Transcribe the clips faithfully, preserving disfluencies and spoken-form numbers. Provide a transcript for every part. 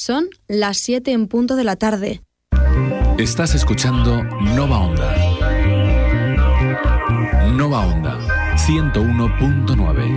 Son las siete en punto de la tarde. Estás escuchando Nova Onda. Nova Onda, ciento uno punto nueve.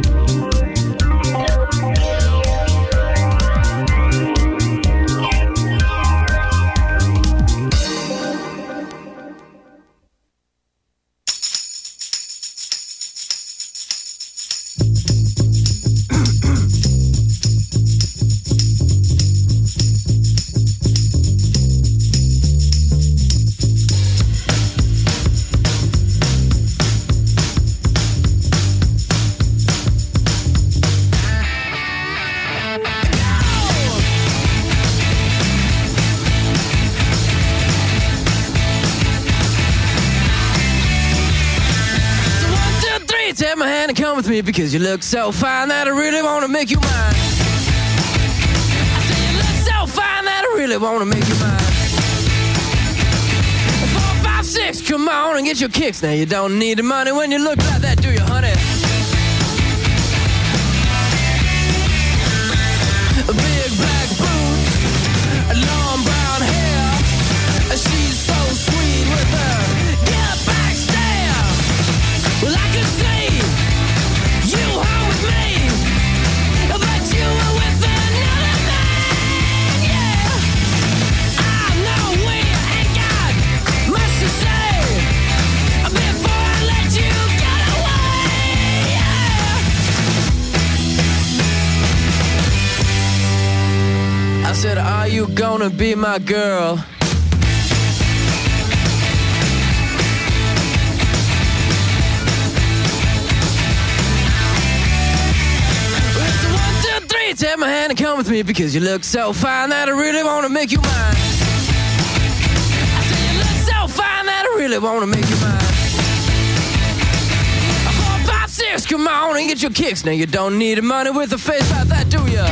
Take my hand and come with me because you look so fine that I really want to make you mine. I say you look so fine that I really want to make you mine. Four, five, six, come on and get your kicks. Now you don't need the money when you look like that, do you, honey? Big black boots, long brown hair. She's so sweet with her get back stare. Well, I can see you home with me, but you were with another man, yeah. I know we ain't got much to say before I let you get away, yeah. I said, are you gonna be my girl? Take my hand and come with me because you look so fine that I really want to make you mine. I said you look so fine that I really want to make you mine. Four, five, six, come on and get your kicks. Now you don't need the money with a face like that, do ya?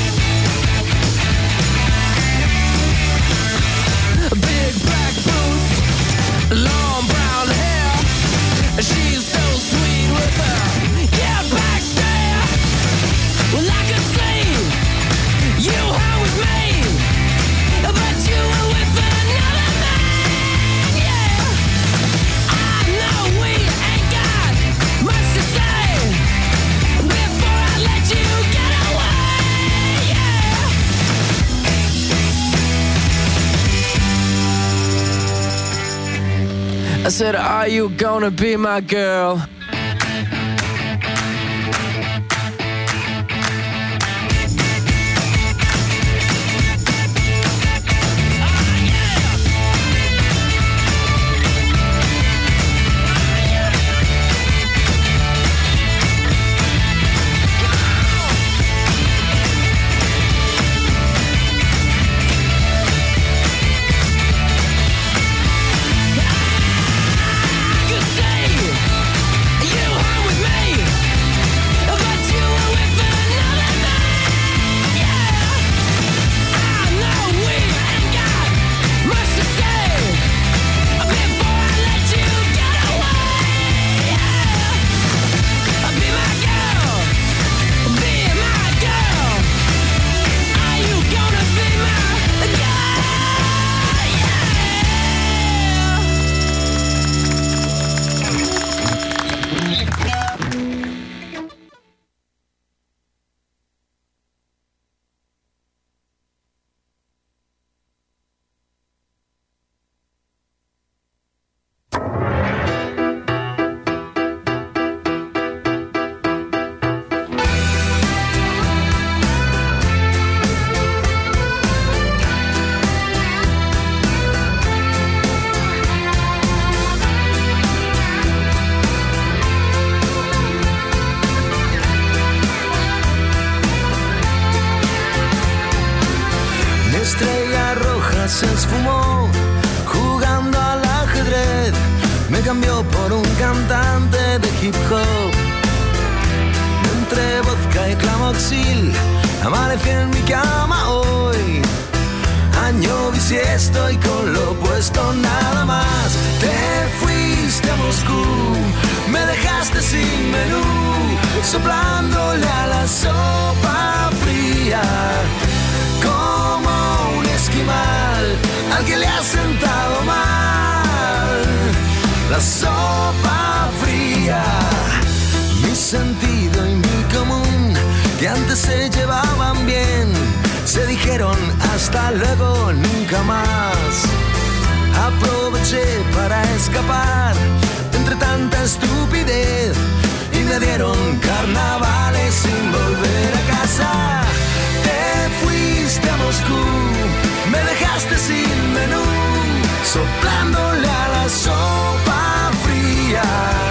Big black boots, long brown hair. She's so sweet with her get back stare. Well, I can see you home with me, but you were with another man, yeah. I know we ain't got much to say before I let you get away, yeah. I said, are you gonna be my girl? se esfumó jugando al ajedrez. Me cambió por un cantante de hip hop. Entre vodka y clamoxil amanecí en mi cama hoy. Año bisiesto y con lo puesto nada más. Te fuiste a Moscú, me dejaste sin menú, soplándole a la sopa fría. Como esquimal al que le ha sentado mal la sopa fría. Mi sentido y mi común, que antes se llevaban bien, se dijeron hasta luego, nunca más. Aproveché para escapar entre tanta estupidez y me dieron carnavales sin volver a casa. Te fuiste a Moscú, me dejaste sin menú, soplándole a la sopa fría,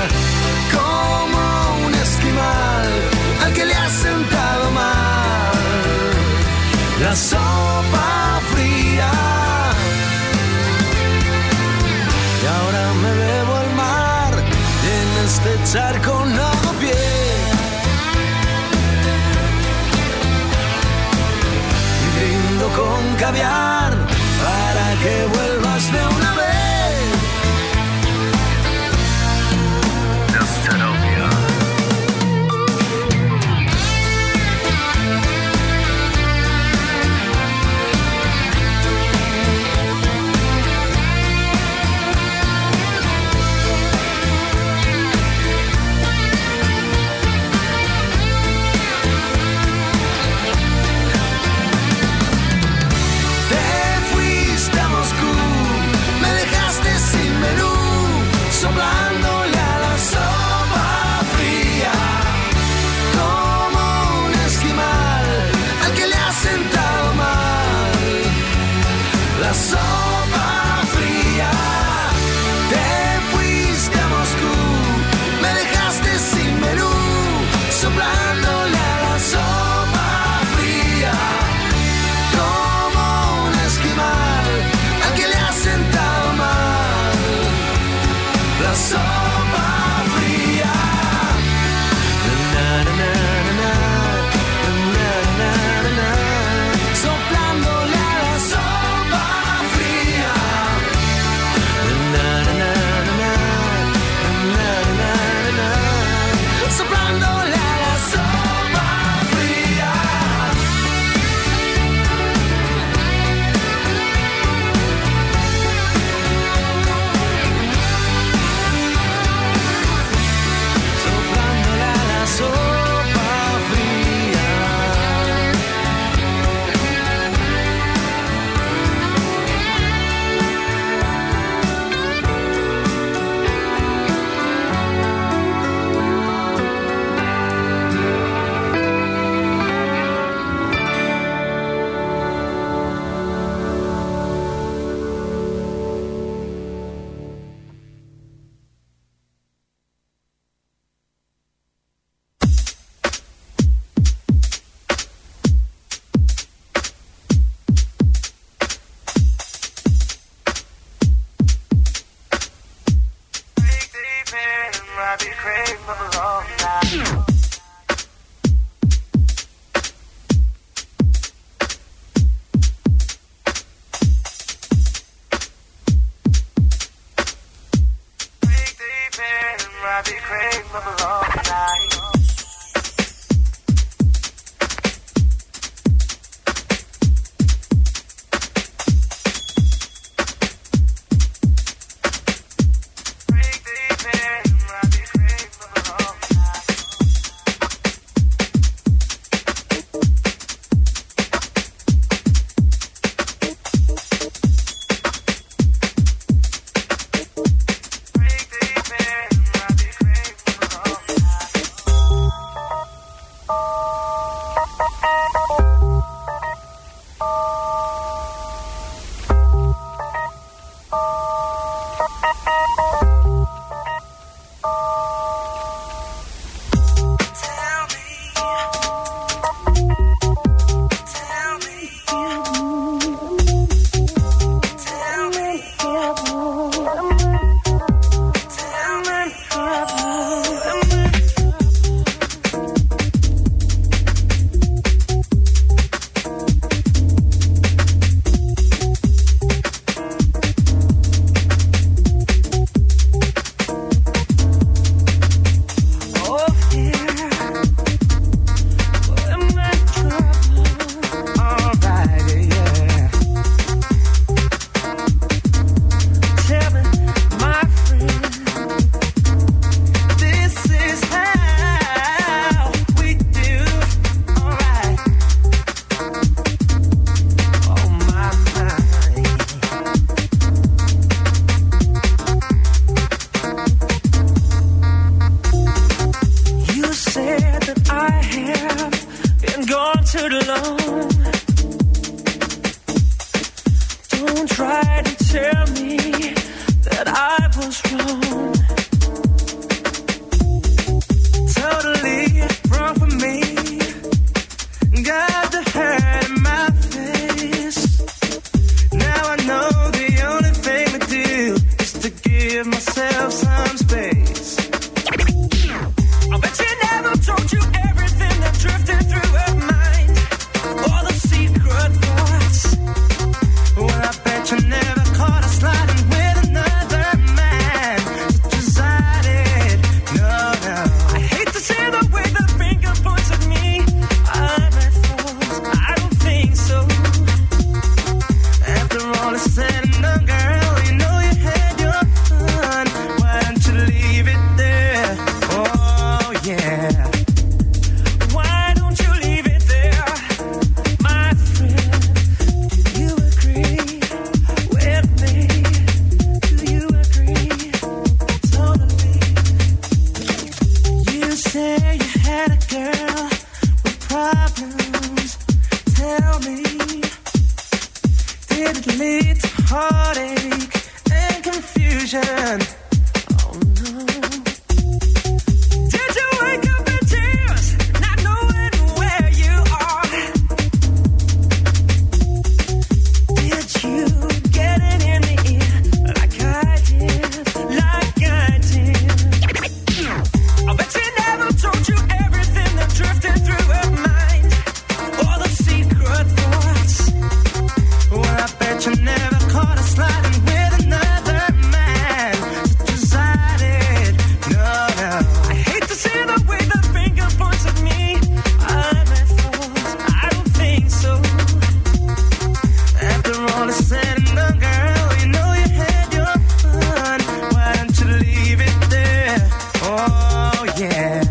como un esquimal al que le ha sentado mal la sopa fría. Y ahora me bebo al mar y en este charco no hago pie. Y brindo con caviar para que vuelvas de una vez. Soplándole a la sopa fría, como un esquimal al que le ha sentado mal la sopa fría. Te fuiste a Moscú, me dejaste sin menú, soplándole a la sopa fría, como un esquimal al que le ha sentado mal la sopa fría. Na, na, na, na, na, na, na, na. Soplándole a la sopa fría. Na, na, na, na, na, na, na, na, na. Soplándole a la sopa fría. Soplándole a la sopa fría. too long. Don't try to tell me that I was wrong. Totally wrong for me. Got the hurt in my face. Now I know the only thing to do is to give myself some space. I bet she never told you everything that drifted through her mind. All the secret thoughts. Well, I bet you never caught her sliding with another man. So decided, no, no. I hate to see the way the finger points at me. I'm at fault, I don't think so. After all is said and done, girl, you know you had your fun. Why don't you leave it there? Oh, yeah. Why don't you leave it there, my friend? Do you agree with me? Do you agree? Totally. You say you had a girl with problems. Tell me, did it lead to heartache and confusion? Oh no. Did you wake up in tears, not knowing where you are? Did you get it in the ear like I did, like I did? I bet she never told you everything that drifted through her mind. All the secret thoughts. Well, I bet you never caught her sliding with another man. So decided, no, no. I hate to see the way the finger points at me. I'm at fault, I don't think so. After all is said and done, girl, you know you had your fun. Why don't you leave it there? Oh, yeah.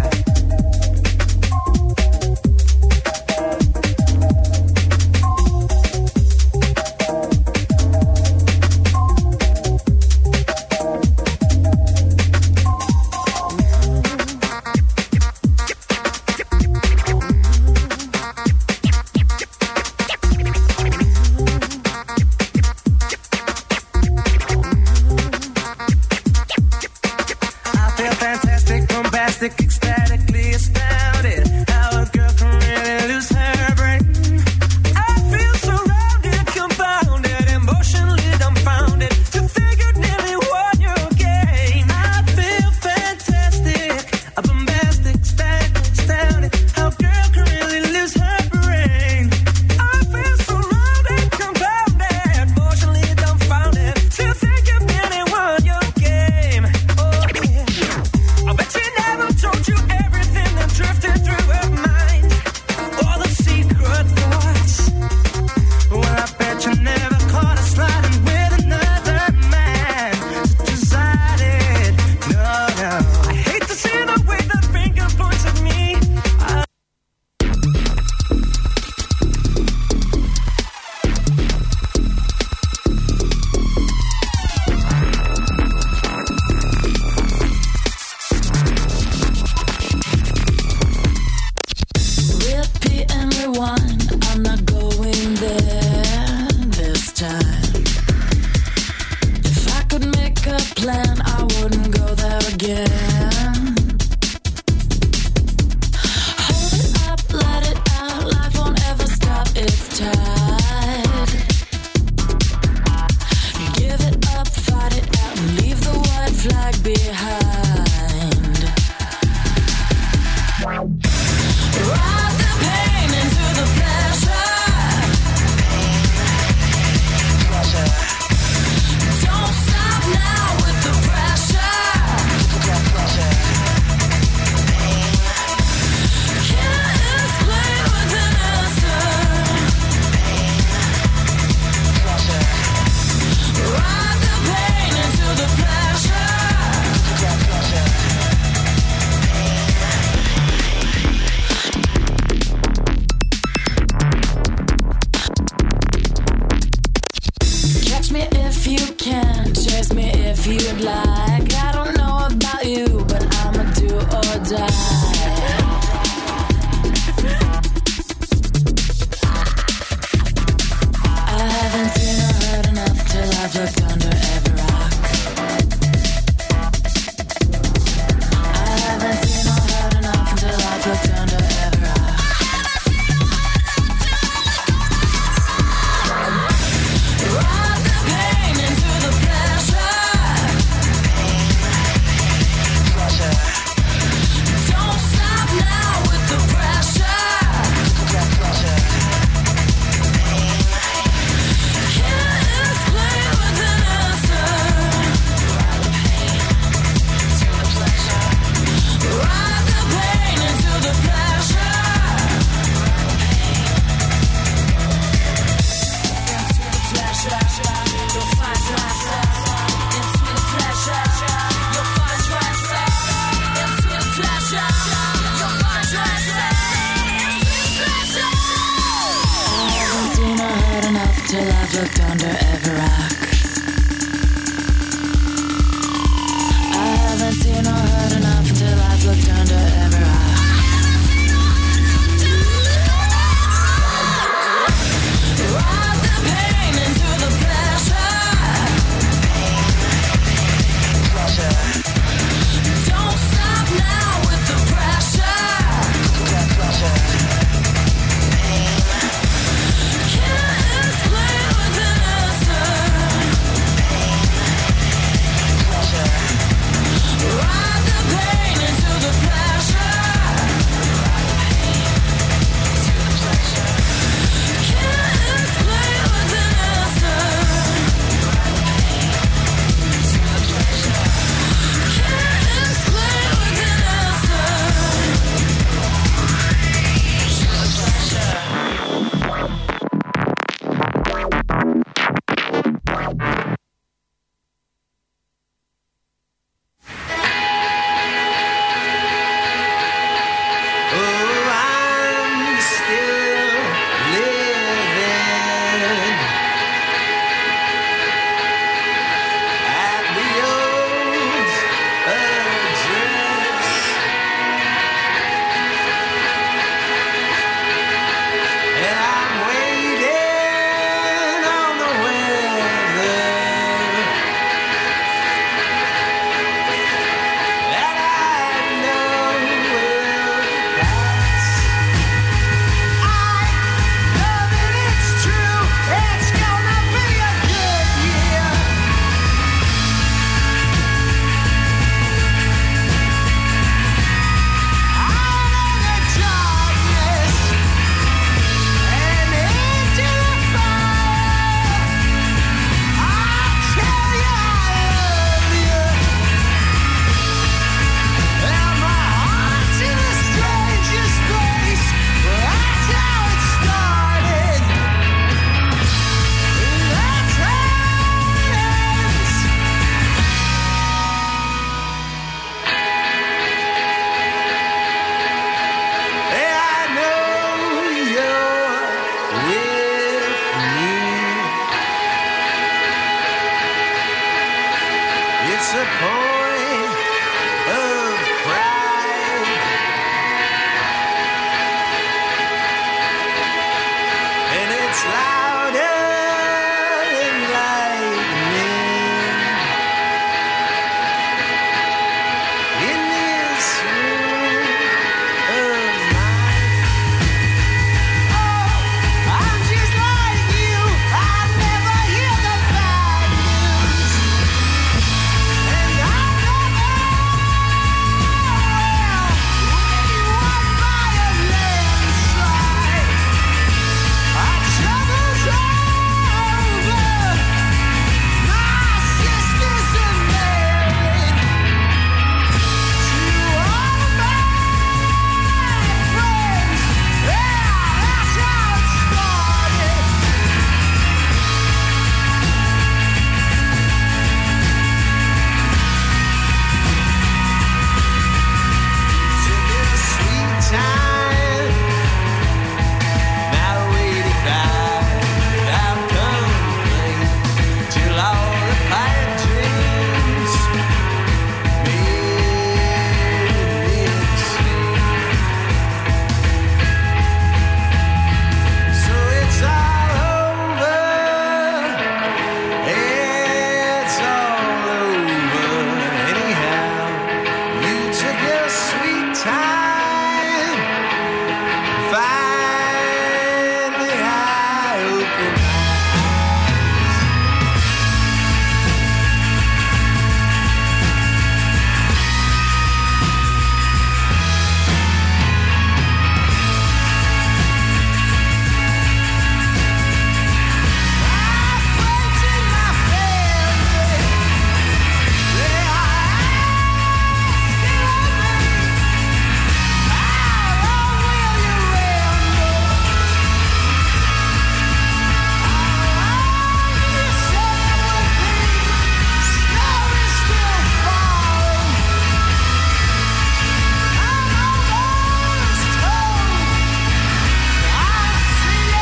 I feel fantastic, bombastic, ecstatically astounded. How a girl can really lose her brain. I feel surrounded, compounded, emotionally dumbfounded. To think you nearly won your game. I feel fantastic, a bombastic, ecstatic, astounded. How a girl can really lose her brain. I feel surrounded, compounded, emotionally dumbfounded. To think you nearly won your game. Oh yeah. I bet she never told you everything that drifted through her mind. All the secret thoughts. Well, I bet you never caught her sliding with another man. So decided, no, no. I hate to see the way the finger points at me. I Repeat and rewind, I'm not going there this time. If I could make a plan, I wouldn't go there again. Hold it up, let it out, life won't ever stop its tide. Give it up, fight it out, and leave the white flag behind. Ride the pain into the pleasure. Don't stop now with the pressure. Can't explain with an answer. Ride the pain into the pleasure. Catch me if you can, chase me if you'd like. I don't know about you, but I'ma do or die. point of pride. And it's louder than lightning in this room of mine. Oh, I'm just like you. I never hear the bad news, and I never will. We won by a landslide. Our trouble's over. My sisters are married to all my friends. Yeah, that's how it started. Took a sweet time, now eighty-five, without complaint, till all the pipe dreams made me insane. So it's all over, it's all over anyhow. You took your sweet time, finally I opened my eyes. My friends and my family, they are asking me, how long will you ramble? How long you say it will be? Snow is still falling. I'm almost home. I'll see you.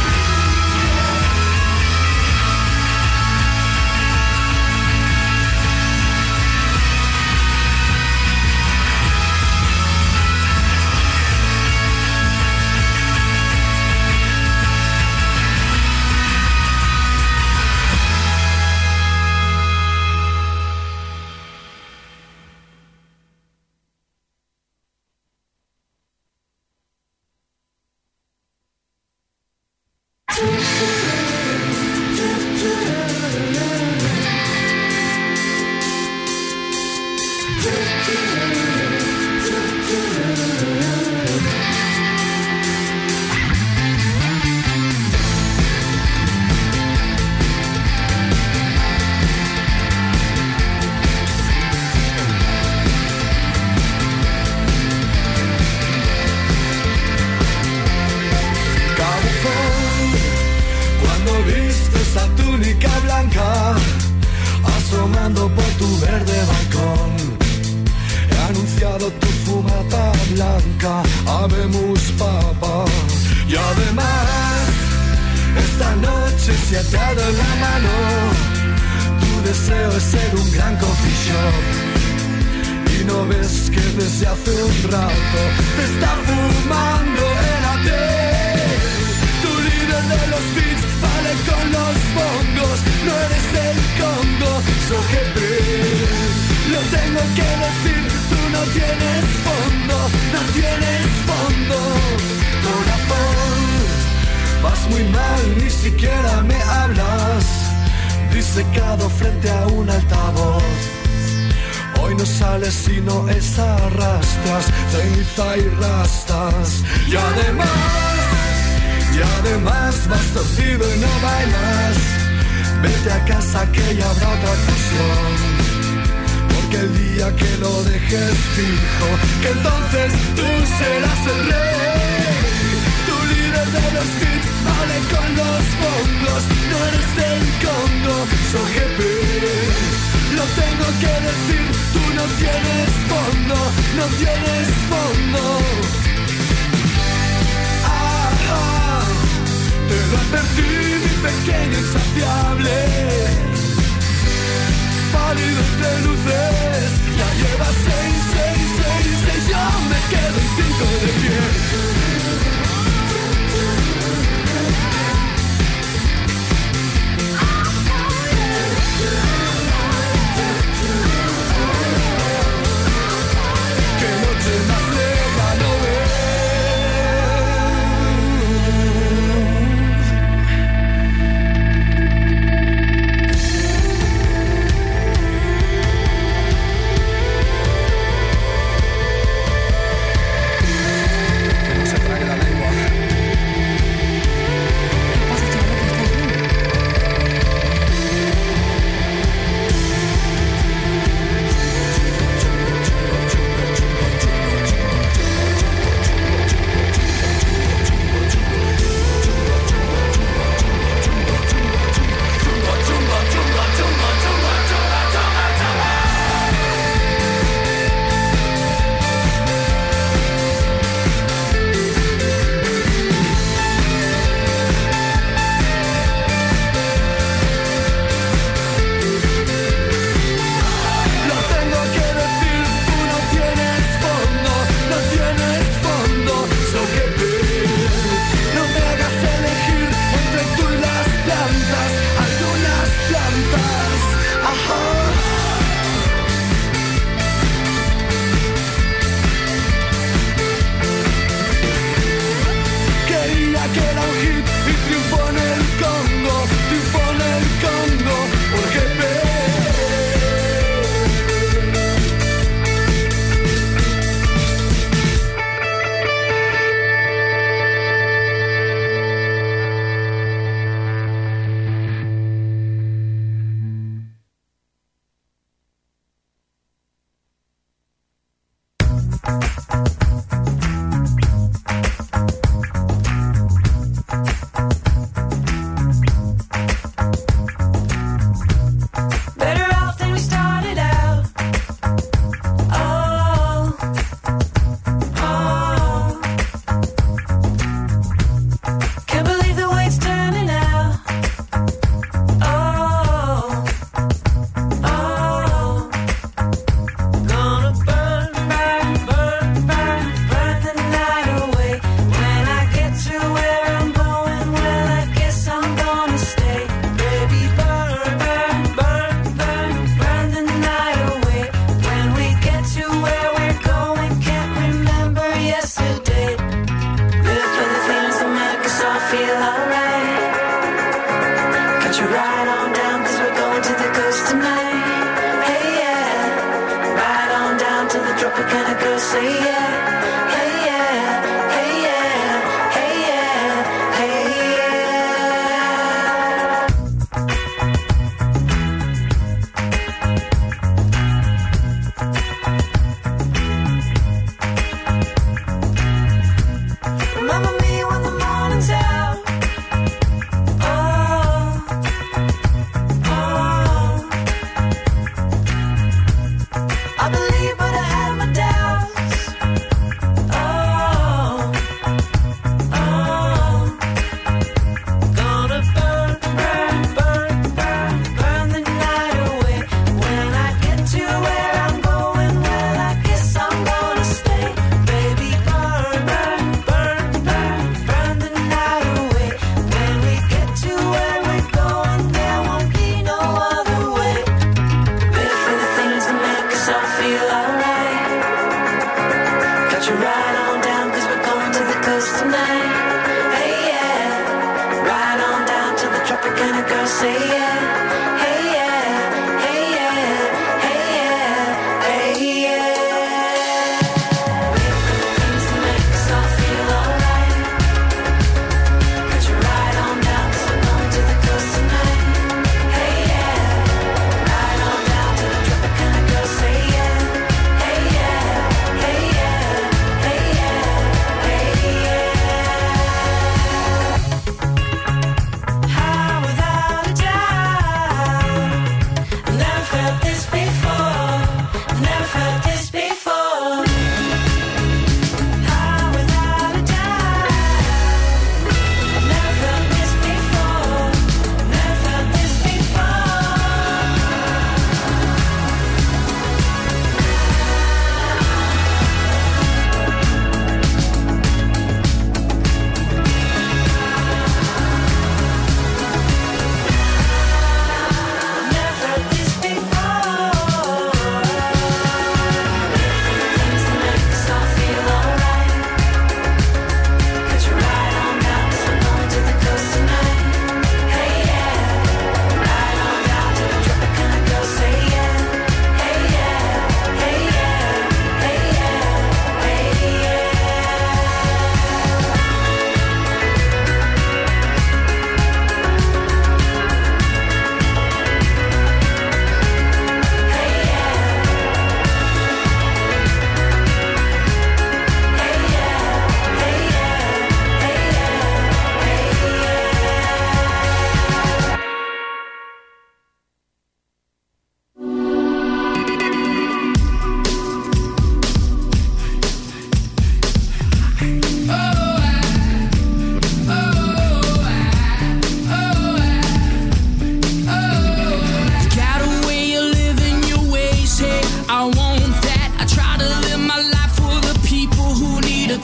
Cabezón, cuando viste esa túnica blanca asomando por tu verde balcón, he anunciado tu fumata blanca, habemos papa. Y además, esta noche se ha atado en la mano, tu deseo es ser un gran coffee shop. Y no ves que desde hace un rato te está fumando el ate. Tu líder de los beats vale con los bongos, no eres del Congo, so jefe. Lo tengo que decir, tú no tienes fondo, no tienes fondo. Corazón, vas muy mal, ni siquiera me hablas, disecado frente a un altavoz. Hoy no sales si no es arrastras, ceniza y rastas. Y además, y además vas torcido y no bailas. Vete a casa que ya habrá otra ocasión, porque el día que lo dejes fijo, que entonces tú serás el rey. Tu líder de los beats vale con los bongos, no eres del Congo, soy jefe. Lo tengo que decir, tú no tienes fondo, no tienes fondo. Ah, te lo advertí, mi pequeño insaciable. pálido entre luces. Ya lleva seis, seis, seis, seis, yo me quedo en cinco de pie. Qué noche más negra no ves. How without a doubt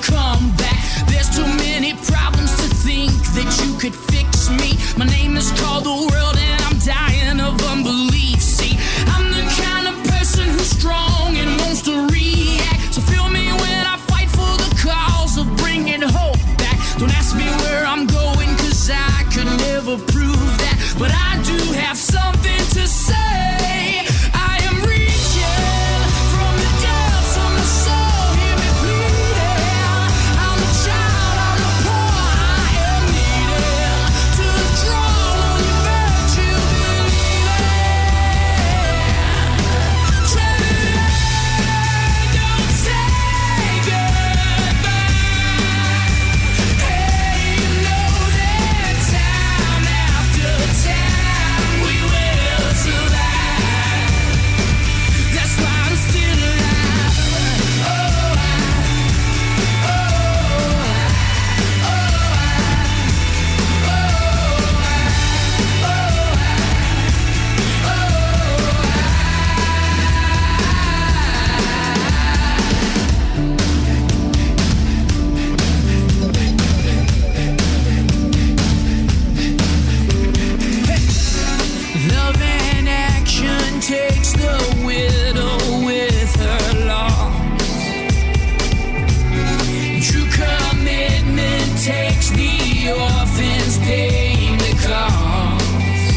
come back. There's too many problems to think that you could fix me. My name is called the world and I'm dying of unbelief. See, I'm the kind of person who's strong and wants to react. So feel me when I fight for the cause of bringing hope back. Don't ask me where I'm going, cause I could never prove that. But I do have something to say. I am reaching from the depths of my soul. Hear me bleeding. I'm the child, I'm the poor, I am needed to draw on your virtue, believing. Try don't say goodbye. Hey, you know that time after time we will survive. That's why I'm still alive. Oh, I, oh, I, oh, Love and action takes the widow with her loss. True commitment takes the orphans paying the cost.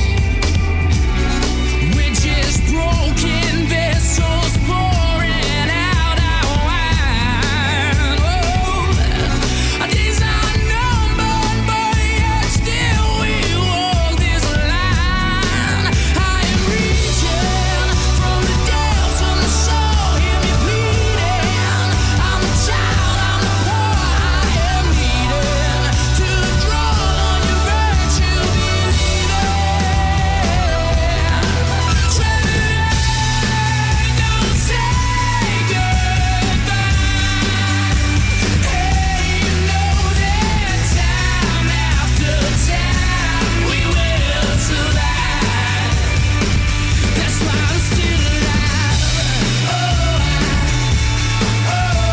We're just broken vessels pouring out our wine. Oh, our days are numbered, but yet still we walk this line. I am reaching from the depths of my soul. Hear me bleeding. I'm the child, I'm the poor, I am needed to draw on your virtue, believing. Try don't say goodbye. Hey, you know that time after time we will survive. That's why I'm still alive. Oh, I, oh, I,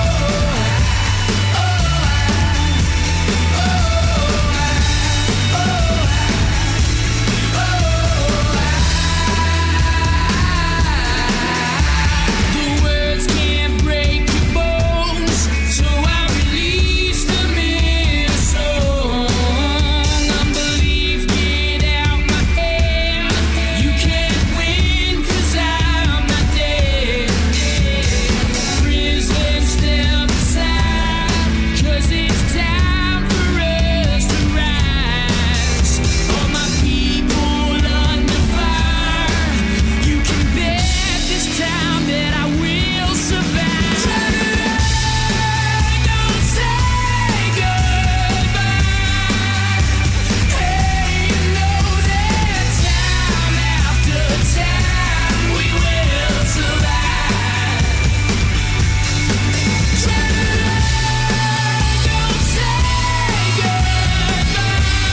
The words can't break your bones, so I release them in a song. Unbelief, get out my head. You can't win, cause I'm not dead. Prison, step aside, cause it's time for us to rise. All my people under fire, you can bet this time that I will survive. Don't say goodbye. Hey, you know that time after time we will survive. Don't say goodbye.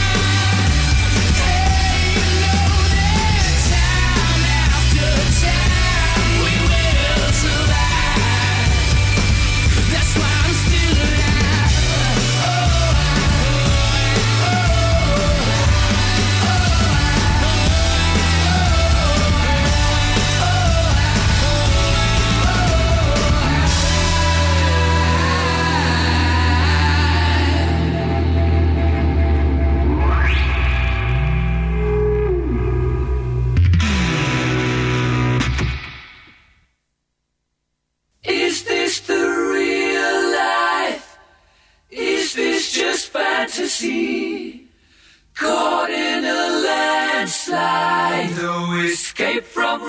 Hey, you know that time after time we will survive. That's why I'm still alive. Oh, Is this the real life? Is this just fantasy? Caught in a landslide, no escape from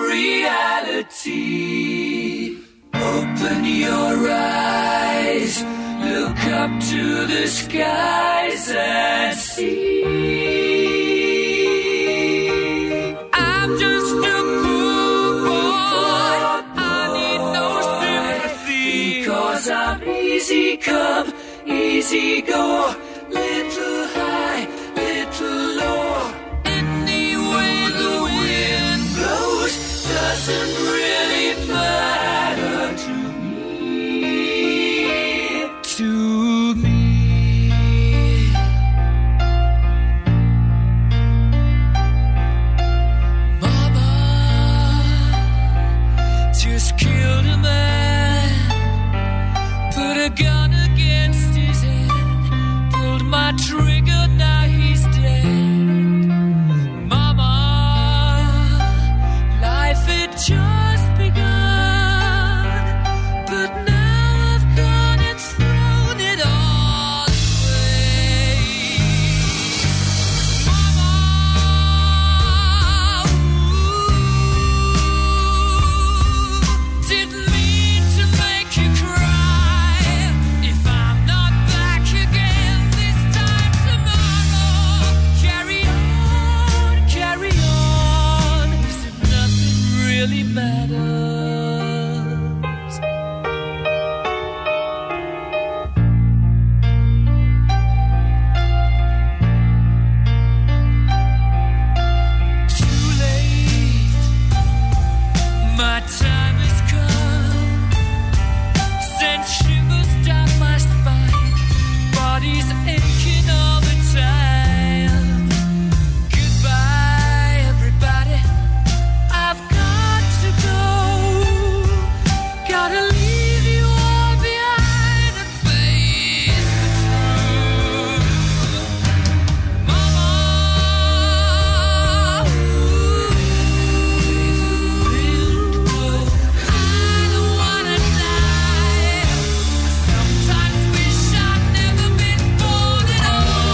reality. Open your eyes, look up to the skies and see. I'm just a poor boy, I need no sympathy, because I'm easy come, easy go, little high, little low. Any way the wind blows doesn't really matter to me. To gun against his head, pulled my trigger, now he's dead. Mama, life had just begun, but now I've gone and thrown it all away. Mama, ooh, didn't mean to make you cry. If I'm not back again this time tomorrow, carry on, carry on, as if nothing really matters. Too late, my time has come. Sent shivers down my spine, body's aching all the time. Goodbye, everybody, I've got to go. Gotta leave you all behind and face the truth. Mama, ooh, I don't wanna die. Sometimes wish I'd never been born at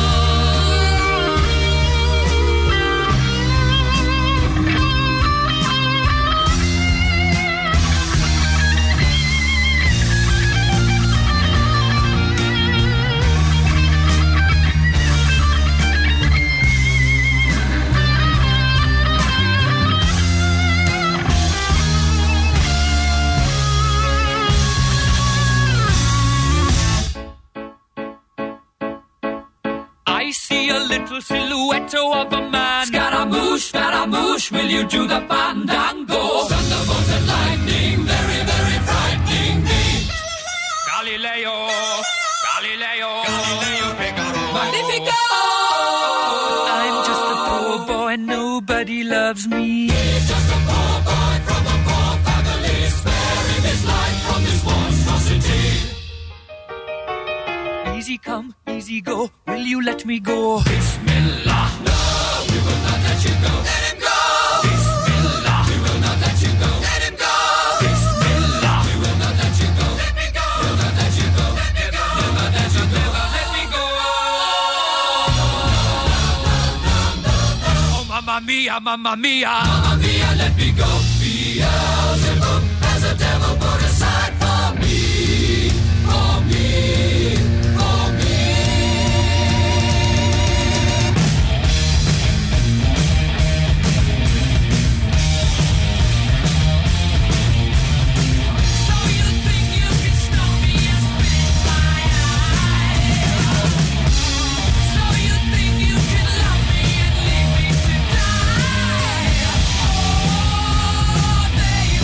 I see a little silhouette of a man. Scaramouche, Scaramouche, will you do the fandango? Thunderbolt and lightning, very, very frightening me. Galileo, Galileo, Galileo Figaro. Magnifico! I'm just a poor boy, nobody loves me. He's just a poor boy from a poor family, sparing his life from this monstrosity. Easy come, easy go, will you let me go? Bismillah, no, we will not let you go. Let him go! Bismillah, we will not let you go. Let him go! Bismillah, we will not let you go. Let me go! We'll not let you go. Let me go! Never let you go. Let me go! Oh, mamma mia, mamma mia, mamma mia, let me go. Beelzebub has a devil put aside for me, for me, for me. So you think you can stop me and spit in my eye? So you think you can love me and leave me to die? Oh, there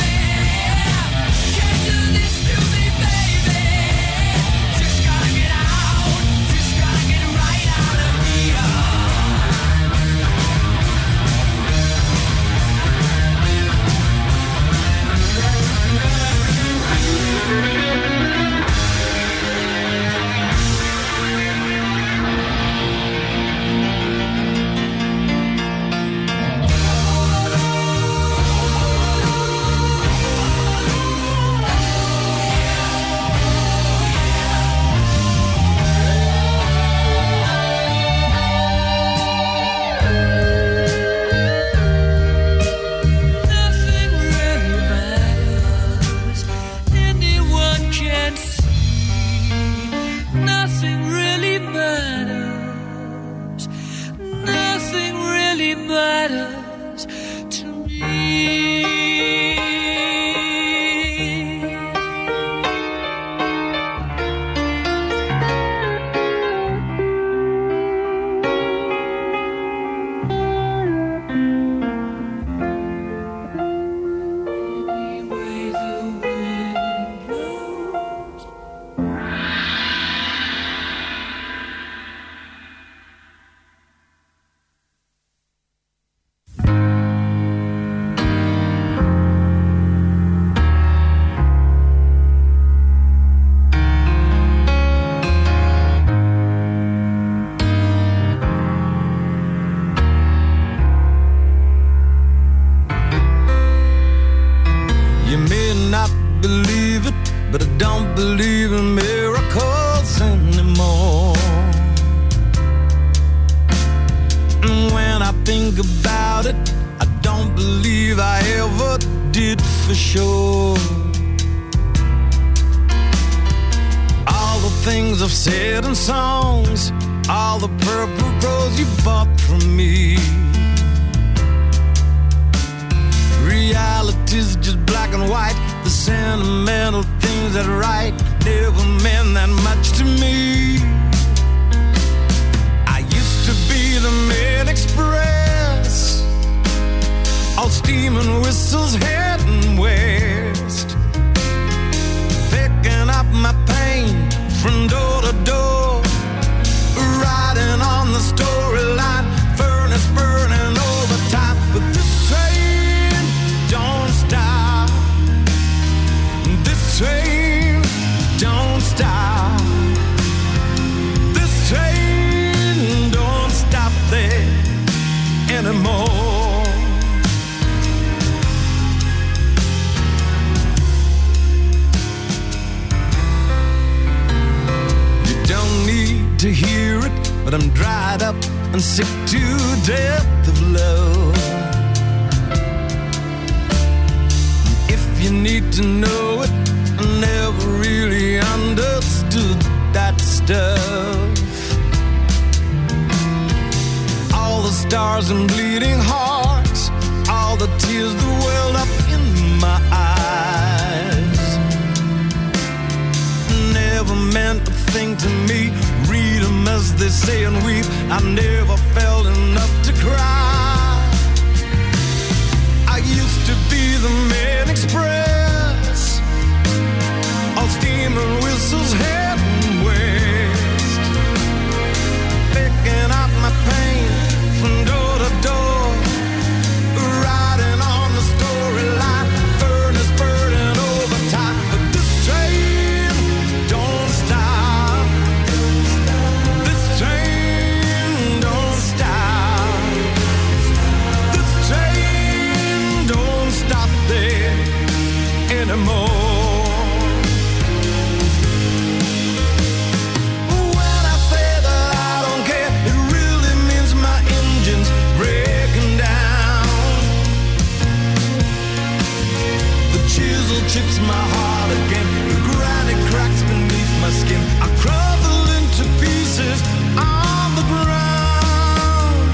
believe in miracles anymore. And when I think about it, I don't believe I ever did for sure. All the things I've said in songs, all the purple rose you bought from me. Reality's just black and white. The sentimental things that write never meant that much to me. I used to be the Med Express, all steam and whistles heading west, picking up my pain from door to door, riding on the storyline, furnace burning overtime. But this train don't stop. This train don't stop. This train don't stop there anymore. You don't need to hear it, but I'm dried up and sick to death of love. If you need to know it, I never really understood that stuff. All the stars and bleeding hearts, all the tears that welled up in my eyes, never meant a thing to me. Read them as they say and weep. I never felt enough to cry. I used to be the Med Express, all steam and whistles heading west, picking up my pain from door to door, riding on the storyline, furnace burning overtime. But this train don't stop. This train don't stop. This train don't stop there anymore. Chips my heart again, the granite cracks beneath my skin. I crumble into pieces on the ground.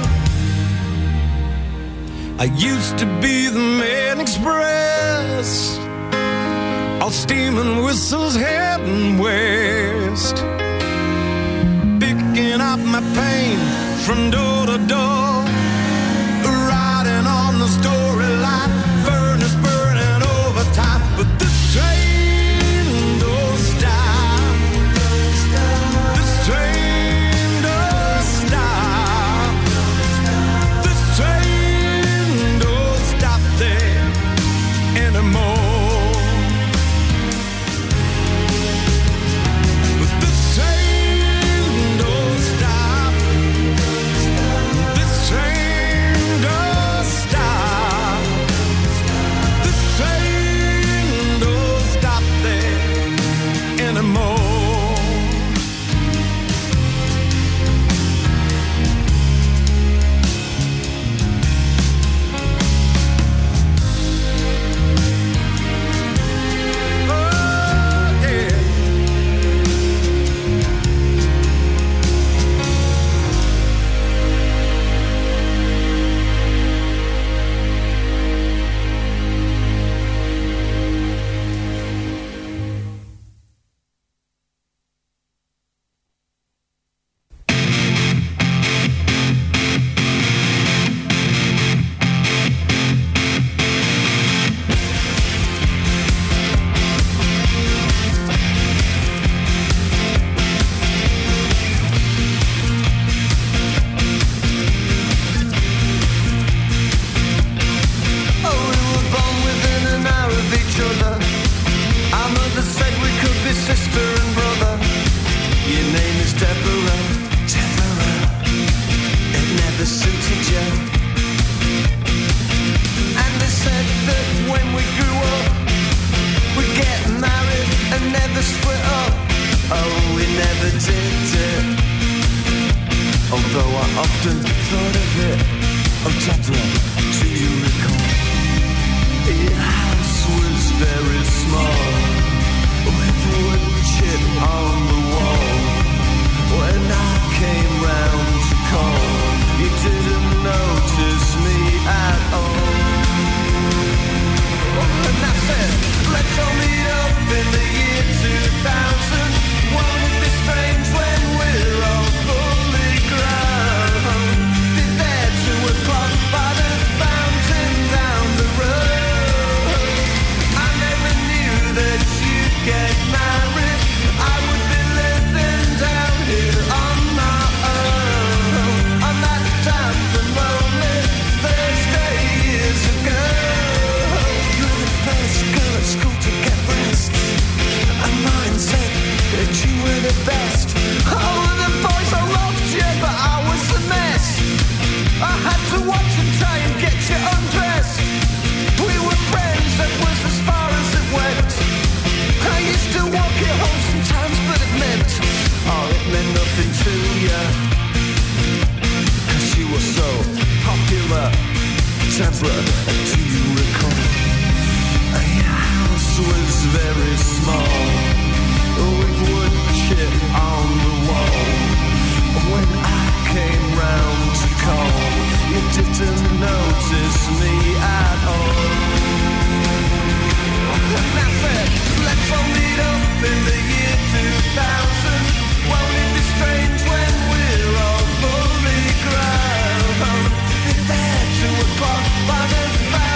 I used to be the Med Express, all steam and whistles heading west, picking up my pain from door to door, riding on the storyline, furnace burning overtime. But this train don't stop. This train don't stop. This train don't stop there anymore. But this train don't stop. This train don't stop. This train don't stop there anymore. Oh, yeah. Oh, we were born within an hour of each other. Our mother said we could be sister and brother. Your name is Deborah, Deborah. It never suited you. And they said that when we grew up, we'd get married and never split Often thought of it, oh Deborah, do you recall? Your house was very small, with wood chip on the wall. When I came round to call, you didn't notice me at all. And I said, let's all meet up in the year two thousand. Won't it be strange when we're all fully grown? Be there two o'clock by the fountain down the road. I never knew that you'd get married. I would be living down here on my own. On that damp and lonely Thursday years ago. You were the first girl at school to get breasts, and mine said that you were the best. All of the boys I loved you, but I was the mess. I had to watch and try and get you undressed. We were friends, that was as far as it went. I used to walk you home sometimes, but it meant, oh, it meant nothing to you, 'cause you were so popular. Deborah, do you recall? Your house was very small, with wood chip on the wall. When I came round to call, you didn't notice me at all. And I said, let's all meet up in the year two thousand. Won't it be strange when we're all fully grown? Be there two o'clock by the fire.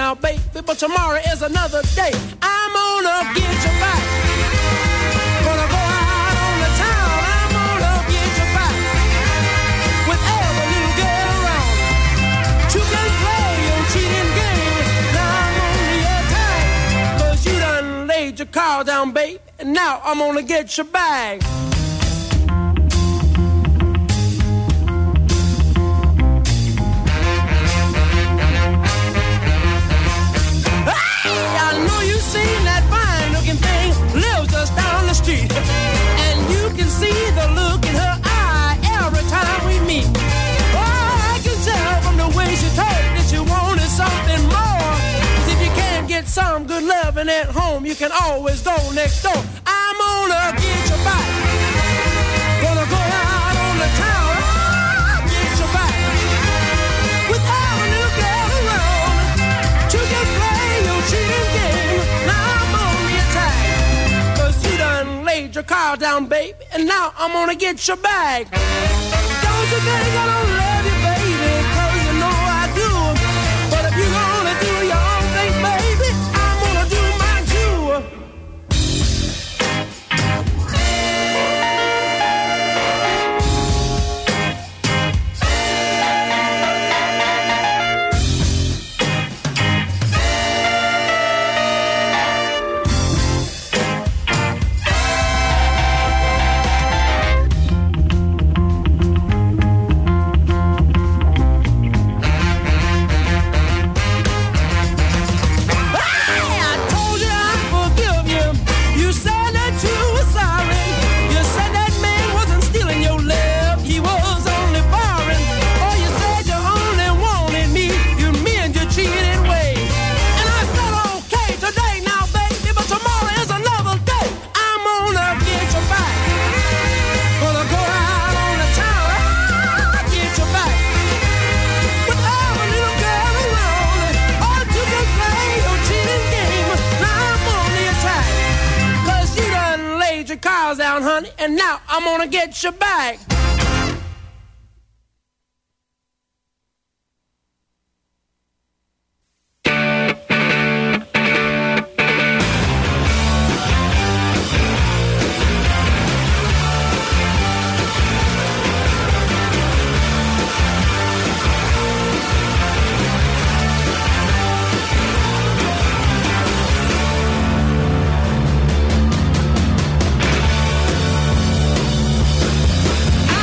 now, baby, but tomorrow is another day. I'm gonna get you back. Gonna go out on the town. I'm gonna get you back. With every little girl around. You can play your cheating game. Now I'm on the attack. Cause you done laid your car down, baby. And now I'm gonna get your bag. I know you seen that fine looking thing lives just down the street. And you can see the look in her eye every time we meet. Oh, I can tell from the way she talks that she wanted something more. 'Cause if you can't get some good loving at home, you can always go next door. I'm gonna get you back. Gonna go out on the town. I'll get you back. With every little girl around. You can play your cheating game. Now I'm on the attack. 'Cause you done laid your car down, baby. And now I'm gonna get your bag. Don't you think I don't love you, baby? 'Cause you know I do. But if you're gonna do your own thing, baby, I'm gonna do mine too. Down, honey, and now I'm gonna get you back. I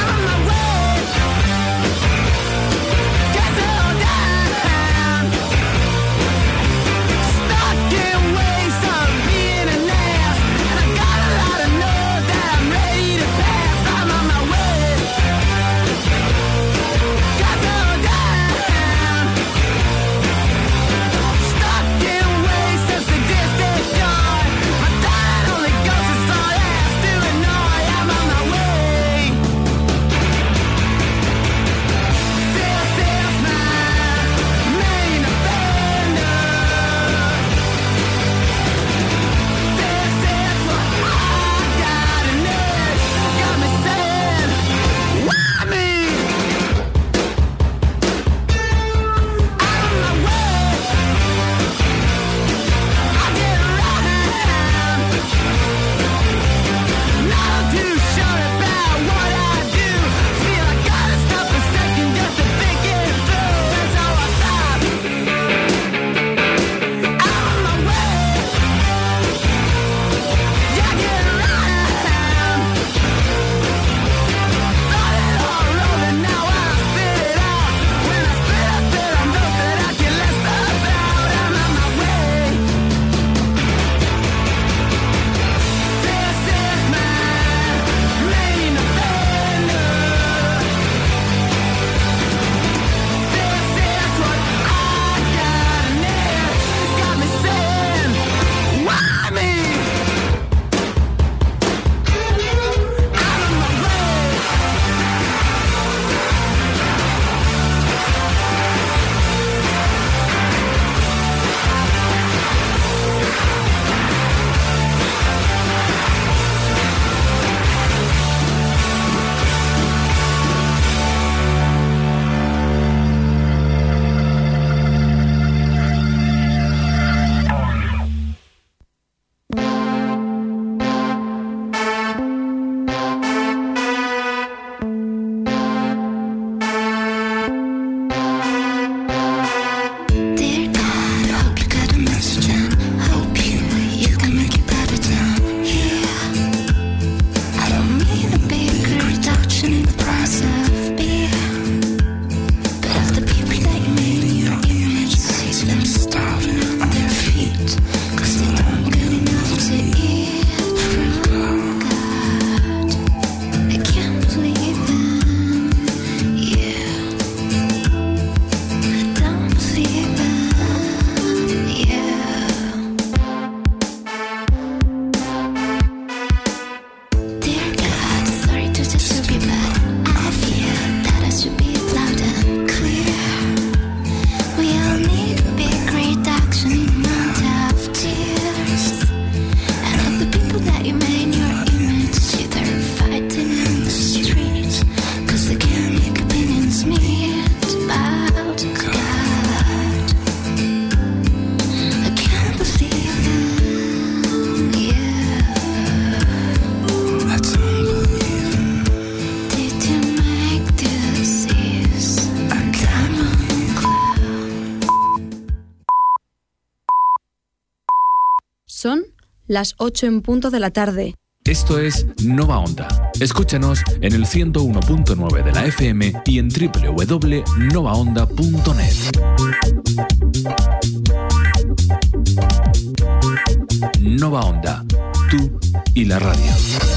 las ocho en punto de la tarde. Esto es Nova Onda. Escúchanos en el ciento uno punto nueve de la F M y en doble u doble u doble u punto nova onda punto net. Nova Onda, tú y la radio.